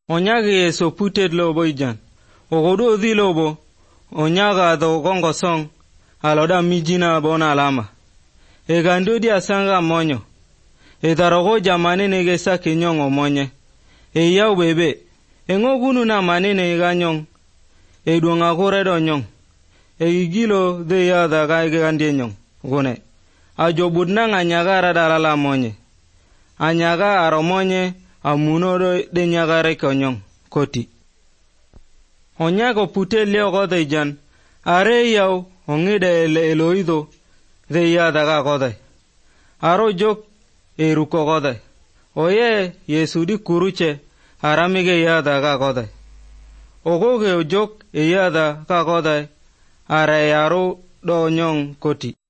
Onyaga Yesu puted lobo ijan. Ogodo dhi lobo. Onyaga do gongo song. Aloda mijina bona alama. Egando di asanga monyo. Edarogo jamane negesa kenyong omonye. Eyau bebe. Engogunu na manene eganyong. Edwanga koredo nyong. Egigilo de yada gaigandie nyong. Gune. Ajobudna nganyagara dalala monye. Anyaga aromonye amunodo de nyagare konyong. Koti. Onyago pute leo gode jan. Are yau ongide eloido de yada ga gode. Aro jok eruko gode. Oye Yesudi kuruche aramige yada ga gode. Ogoge jok yada ga gode. Are yaro do nyong koti.